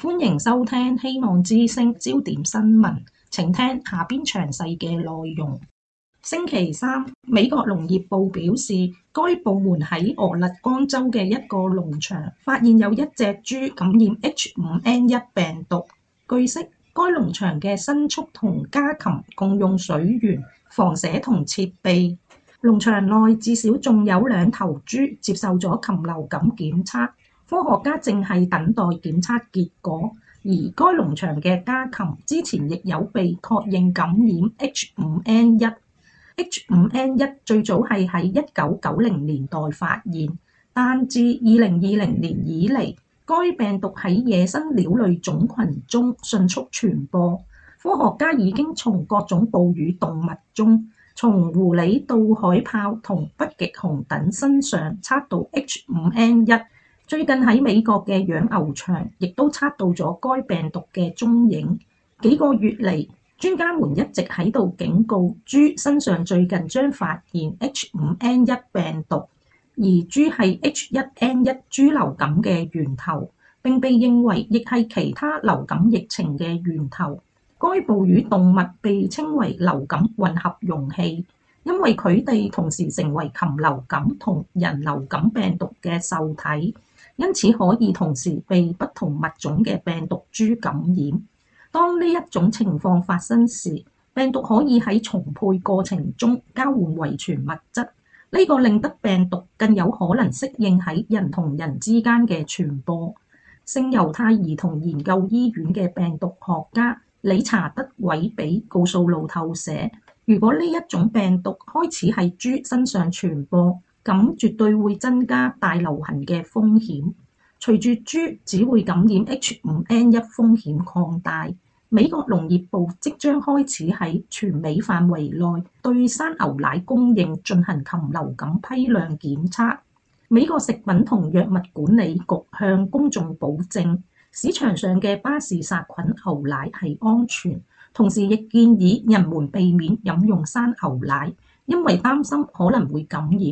歡迎收聽希望之聲焦點新聞，請聽下邊詳細嘅內容。星期三，美國農業部表示，該部門喺俄勒岡州嘅一個農場發現有一隻豬感染 H5N1 病毒。據悉，該農場嘅牲畜同家禽共用水源、房舍同設備。農場內至少仲有2頭豬接受咗禽流感檢測，科學家正係等待檢測結果。而該農場嘅家禽之前亦有被確認感染 H5N1。H5N1 最早係喺1990年代發現，但自2020年以嚟，該病毒喺野生鳥類種群中迅速傳播。科學家已經從各種哺乳動物中，從狐狸到海豹同北極熊等身上測到 H5N1。最近喺美國嘅養牛場亦都測到咗該病毒嘅蹤影。幾個月嚟，專家們一直喺度警告豬身上最近將發現 H5N1 病毒，而豬係 H1N1 豬流感嘅源頭，並被認為亦係其他流感疫情嘅源頭。該哺乳動物被稱為流感混合容器，因為佢哋同時成為禽流感同人流感病毒嘅受體，因此可以同時被不同物種嘅病毒株感染。當呢一種情況發生時，病毒可以喺重配過程中交換遺傳物質，呢個令得病毒更有可能適應喺人同人之間嘅傳播。聖猶太兒童研究醫院嘅病毒學家理查德·韋比告訴路透社，如果呢一種病毒開始喺豬身上傳播，咁絕對會增加大流行嘅風險。隨住豬只會感染 H5N1 風險擴大，美國農業部即將開始喺全美範圍內對生牛奶供應進行禽流感批量檢測。美國食品同藥物管理局向公眾保證，市場上嘅巴氏殺菌牛奶係安全，同時亦建議人們避免飲用生牛奶，因為擔心可能會感染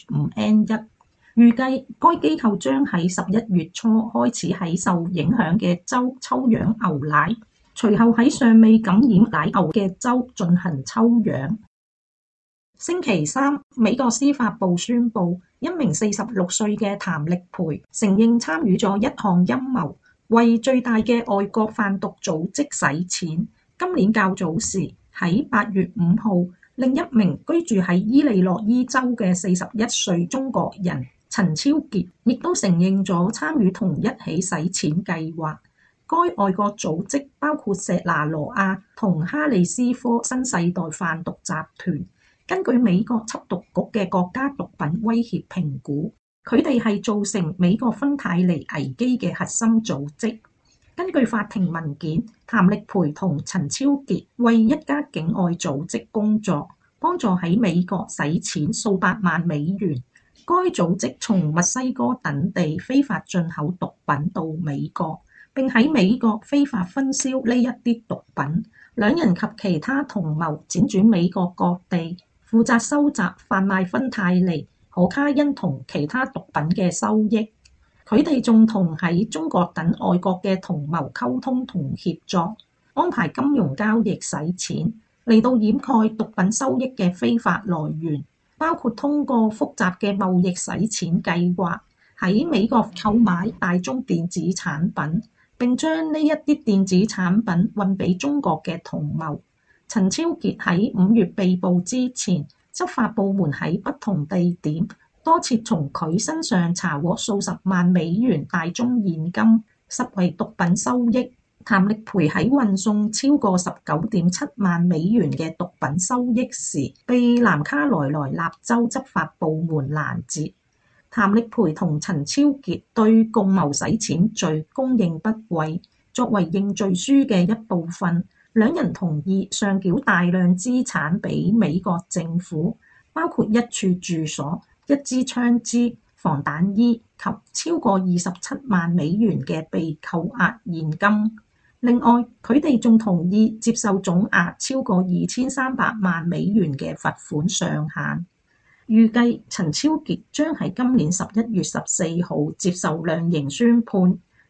H5N1。預計該機構將喺11月初開始喺受影響嘅州抽樣牛奶，隨後喺尚未感染奶牛嘅州進行抽樣。星期三，美國司法部宣布，一名46歲嘅譚力培承認參與咗一項陰謀，為最大嘅外國販毒組織洗錢。今年較早時，喺8月5號，另一名居住喺伊利諾伊州嘅41歲中國人陳超傑亦都承認咗參與同一起洗錢計劃。該外國組織包括石拿羅亞同哈利斯科新世代販毒集團。根據美國緝毒局嘅國家毒品威脅評估，佢哋係造成美國芬太尼危機嘅核心組織。根據法庭文件，譚力培同陳超傑為一家境外組織工作，幫助喺美國洗錢數百萬美元。該組織從墨西哥等地非法進口毒品到美國，並喺美國非法分銷呢一啲毒品。兩人及其他同謀輾轉美國各地，負責收集、販賣芬太尼、可卡因同其他毒品嘅收益。佢哋仲同喺中國等外國嘅同謀溝通同協作，安排金融交易洗錢，嚟到掩蓋毒品收益嘅非法來源，包括通過複雜嘅貿易洗錢計劃，喺美國購買大宗電子產品，並將呢一啲電子產品運俾中國嘅同謀。陳超傑喺5月被捕之前，執法部門喺不同地點多次從佢身上查獲數十萬美元大宗現金，實為毒品收益。譚力培喺運送超過19.7萬美元嘅毒品收益時，被南卡羅來納州執法部門攔截。譚力培同陳超傑對共謀洗錢罪供認不諱，作為認罪書嘅一部分，兩人同意上繳大量資產俾美國政府，包括一處住所、一支槍支、防彈衣及超過27萬美元嘅被扣押現金。另外，佢哋仲同意接受總額超過2300萬美元嘅罰款上限。預計陳超傑將喺今年11月14號接受量刑宣判，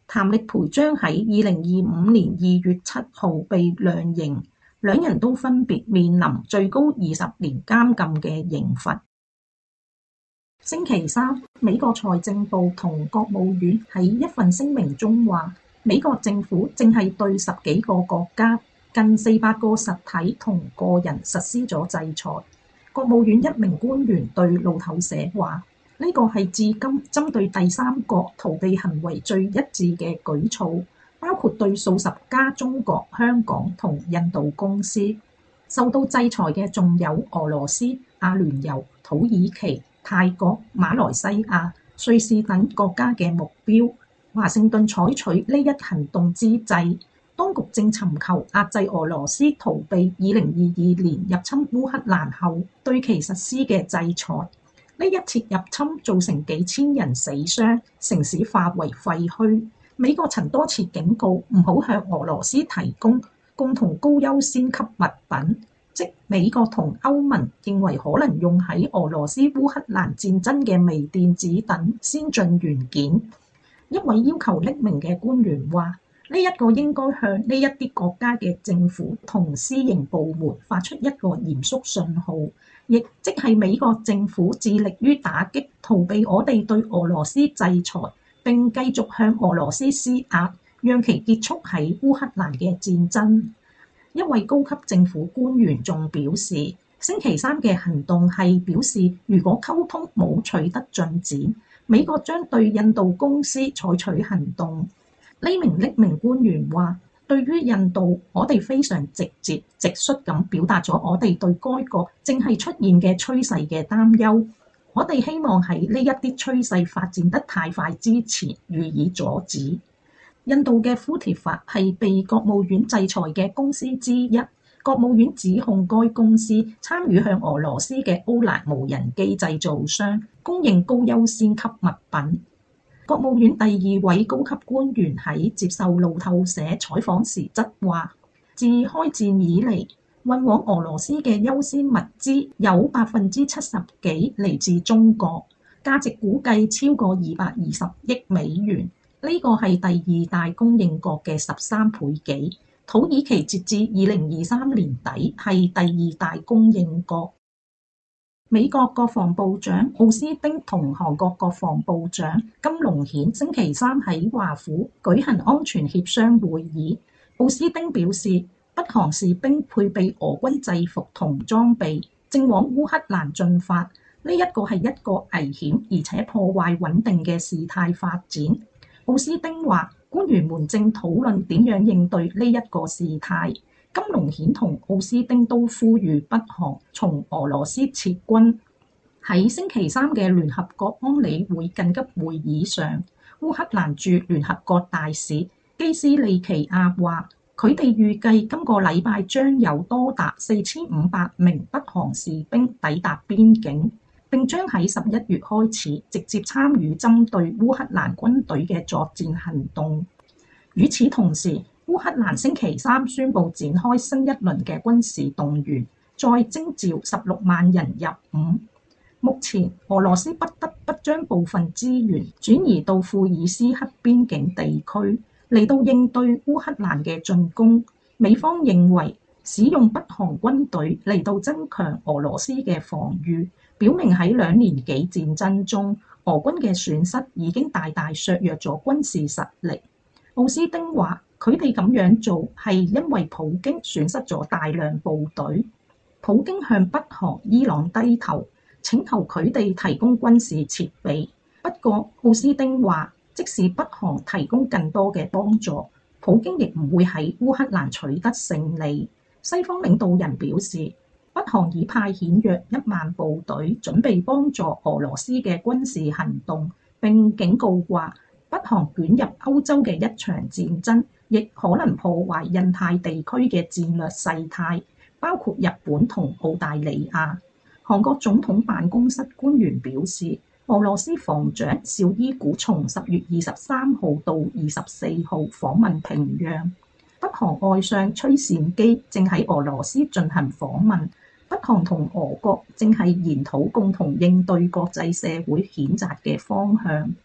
譚力培將喺2025年2月7號被量刑，兩人都分別面臨最高20年監禁嘅刑罰。星期三，美國財政部同國務院喺一份聲明中話，美國政府正係對10幾個國家、近400個實體同個人實施咗制裁。國務院一名官員對路透社話，呢個係至今針對第三國逃避行為最一致嘅舉措，包括對數十家中國、香港同印度公司。受到制裁嘅仲有俄羅斯、阿聯酋、土耳其、泰國、馬來西亞、瑞士等國家嘅目標。華盛頓採取呢一行動之際，當局正尋求壓制俄羅斯逃避2022年入侵烏克蘭後對其實施嘅制裁。呢一次入侵造成幾千人死傷，城市化為廢墟。美國曾多次警告唔好向俄羅斯提供共同高優先級物品，即美國同歐盟認為可能用喺俄羅斯烏克蘭戰爭嘅微電子等先進元件。一位要求匿名嘅官員話，呢一個應該向呢一啲國家嘅政府同私營部門發出一個嚴肅信號，亦即係美國政府致力於打擊逃避我哋對俄羅斯制裁，並繼續向俄羅斯施壓，讓其結束喺烏克蘭嘅戰爭。一位高級政府官員仲表示，星期三嘅行動係表示，如果溝通冇取得進展，美國將對印度公司採取行動。呢名匿名官員話，對於印度，我哋非常直接直率咁表達咗我哋對該國正係出現嘅趨勢嘅擔憂。我哋希望喺呢一啲趨勢發展得太快之前予以阻止。印度嘅富鐵法係被國務院制裁嘅公司之一，國務院指控該公司參與向俄羅斯嘅歐蘭無人機製造商供應高優先級物品。國務院第2位高級官員喺接受路透社採訪時則話，自開戰以嚟，運往俄羅斯嘅優先物資有70%幾嚟自中國，價值估計超過220億美元，呢個係第2大供應國嘅13倍幾。土耳其截至2023年底係第2大供應國。美國國防部長奧斯汀同韓國國防部長金龍顯星期三喺華府舉行安全協商會議。奧斯汀表示，北韓士兵配備俄軍制服同裝備，正往烏克蘭進發。呢一個係一個危險而且破壞穩定嘅事態發展。奧斯汀話，官員們正討論點樣應對呢一個事態。金龍顯同奧斯汀都呼籲北韓從俄羅斯撤軍。喺星期三嘅聯合國安理會緊急會議上，烏克蘭駐聯合國大使基斯利奇亞話，佢哋預計今個禮拜將有多達4500名北韓士兵抵達邊境，並將喺11月開始直接參與針對烏克蘭軍隊嘅作戰行動。與此同時，烏克蘭星期三宣布展開新一輪嘅軍事動員，再徵召16萬人入伍。目前，俄羅斯不得不將部分資源轉移到庫爾斯克邊境地區，嚟到應對烏克蘭嘅進攻。美方認為，使用北韓軍隊嚟到增強俄羅斯嘅防禦，表明喺2年幾戰爭中，俄軍嘅損失已經大大削弱咗軍事實力。奧斯汀話，佢哋咁樣做係因為普京損失咗大量部隊。普京向北韓、伊朗低頭，請求佢哋提供軍事設備。不過，奧斯汀話，即使北韓提供更多嘅幫助，普京亦唔會喺烏克蘭取得勝利。西方領導人表示，北韓已派遣約1萬部隊，準備幫助俄羅斯嘅軍事行動，並警告話，北韓捲入歐洲嘅一場戰爭，亦可能破壞印太地區嘅戰略勢態，包括日本同澳大利亞。韓國總統辦公室官員表示，俄羅斯防長紹伊古從10月23號到24號訪問平壤。北韓外相崔善基正喺俄羅斯進行訪問。北韓同俄國正係研討共同應對國際社會譴責嘅方向。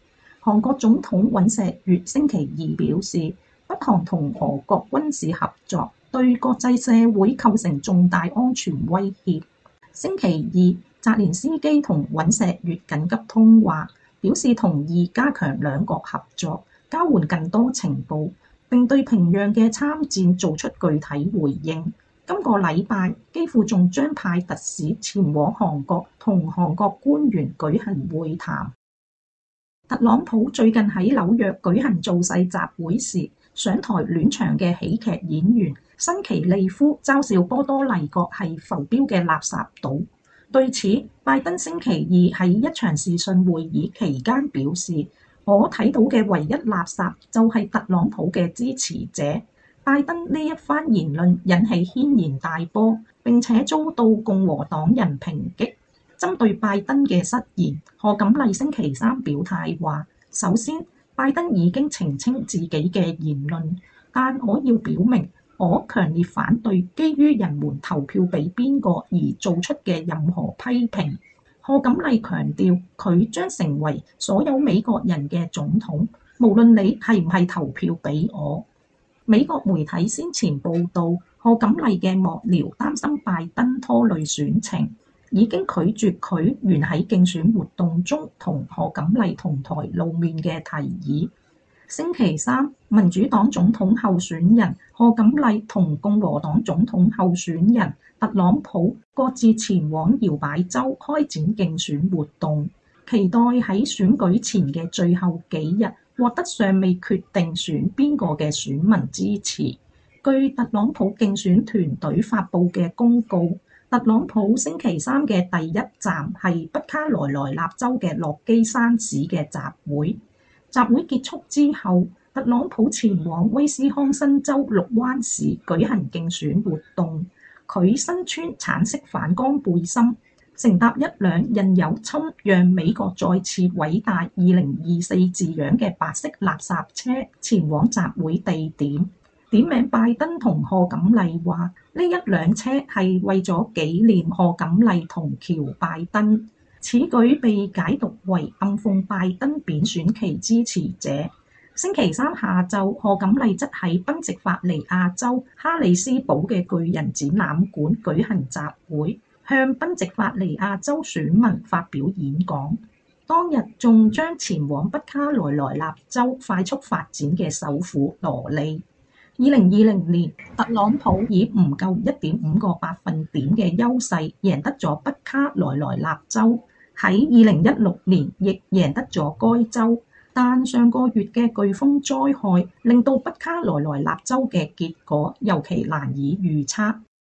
韓國總統尹錫悅星期二表示，北韓同俄國軍事合作對國際社會構成重大安全威脅。星期二，澤連斯基同尹錫悅緊急通話，表示同意加強兩國合作，交換更多情報，並對平壤嘅參戰做出具體回應。今個禮拜，基輔仲將派特使前往韓國同韓國官員舉行會談。特朗普最近喺紐約舉行造勢集會時，上台暖場嘅喜劇演員辛奇利夫嘲笑波多黎各係浮標嘅垃圾島。對此，拜登星期二喺一場視訊會議期間表示：我睇到嘅唯一垃圾就係特朗普嘅支持者。拜登呢一番言論引起軒然大波，並且遭到共和黨人抨擊。針對拜登嘅失言，賀錦麗星期三表態話：首先，拜登已經澄清自己嘅言論，但我要表明，我強烈反對基於人們投票俾邊個而做出嘅任何批評。賀錦麗強調，佢將成為所有美國人嘅總統，無論你係唔係投票俾我。美國媒體先前報道，賀錦麗嘅幕僚擔心拜登拖累選情，已經拒絕佢原喺競選活動中同賀錦麗同台露面嘅提議。星期三，民主黨總統候選人賀錦麗同共和黨總統候選人特朗普各自前往搖擺州開展競選活動，期待喺選舉前嘅最後幾日獲得尚未決定選邊個嘅選民支持。據特朗普競選團隊發布嘅公告，特朗普星期三嘅第一站係北卡羅來納州嘅落基山市嘅集會。集會結束之後，特朗普前往威斯康辛州綠灣市舉行競選活動。佢身穿橙色反光背心，乘搭一輛印有侵讓美國再次偉大2024字樣嘅白色垃圾車前往集會地點。點名拜登同賀錦麗話，呢一輛車係為咗紀念賀錦麗同喬拜登。此舉被解讀為暗諷拜登貶選期支持者。星期三下晝，賀錦麗則喺賓夕法尼亞州哈里斯堡嘅巨人展覽館舉行集會，向賓夕法尼亞州選民發表演講。當日仲將前往北卡羅來納州快速發展嘅首府羅利。2020年，特朗普以唔夠1.5個百分點嘅優勢贏得咗北卡羅來納州，喺2016年亦贏得咗該州。但上個月嘅颶風災害令到北卡羅來納州嘅結果尤其難以預測。